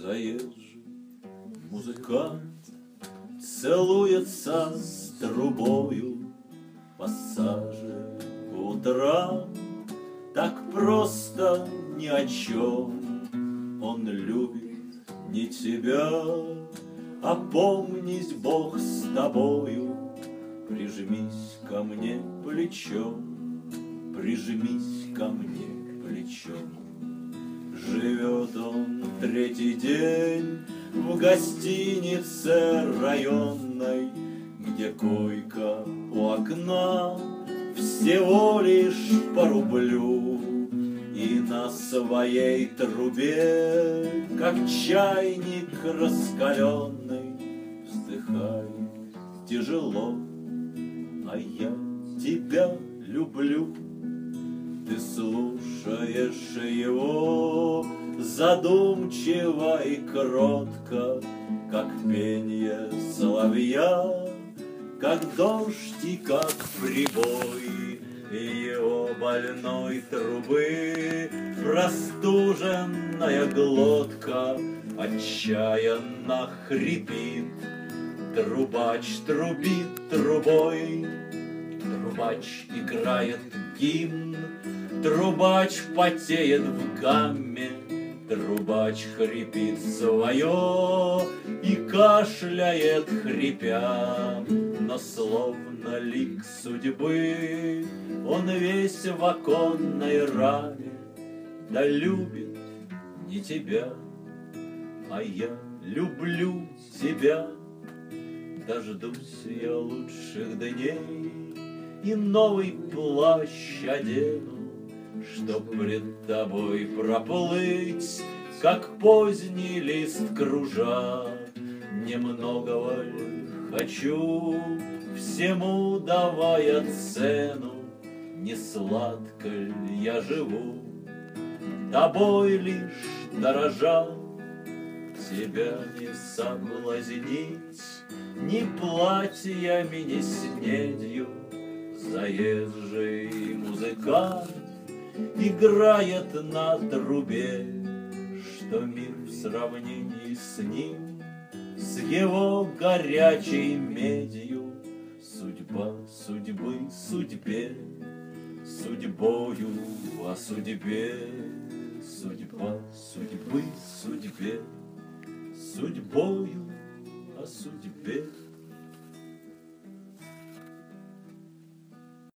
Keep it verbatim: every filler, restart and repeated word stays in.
Заезжий музыкант целуется с трубою в пассаже по утрам. Так просто ни о чем он любит не тебя. Опомнись, Бог с тобою, прижмись ко мне плечом, прижмись ко мне плечом. Живет он третий день в гостинице районной, где койка у окна всего лишь по рублю. И на своей трубе, как чайник раскаленный, вздыхает тяжело: а я тебя люблю. Ты слушаешь его задумчиво и кротко, как пенье соловья, как дождь и как прибой его больной трубы. Простуженная глотка отчаянно хрипит. Трубач трубит трубой, трубач играет гимн, трубач потеет в гамме, трубач хрипит свое и кашляет хрипя. Но словно лик судьбы он весь в оконной раме. Да любит не тебя, а я люблю тебя. Дождусь я лучших дней и новый плащ одену, чтоб пред тобой проплыть, как поздний лист кружа. Немногого ль хочу, всему давая цену, не сладко ль я живу, тобой лишь дорожа. Тебя не соблазнить ни платьями, ни снедью. Заезжий музыкант играет на трубе, что мир в сравнении с ним, с его горячей медью. Судьба судьбы судьбе, судьбою о судьбе. Судьба судьбы судьбе, судьбою о судьбе.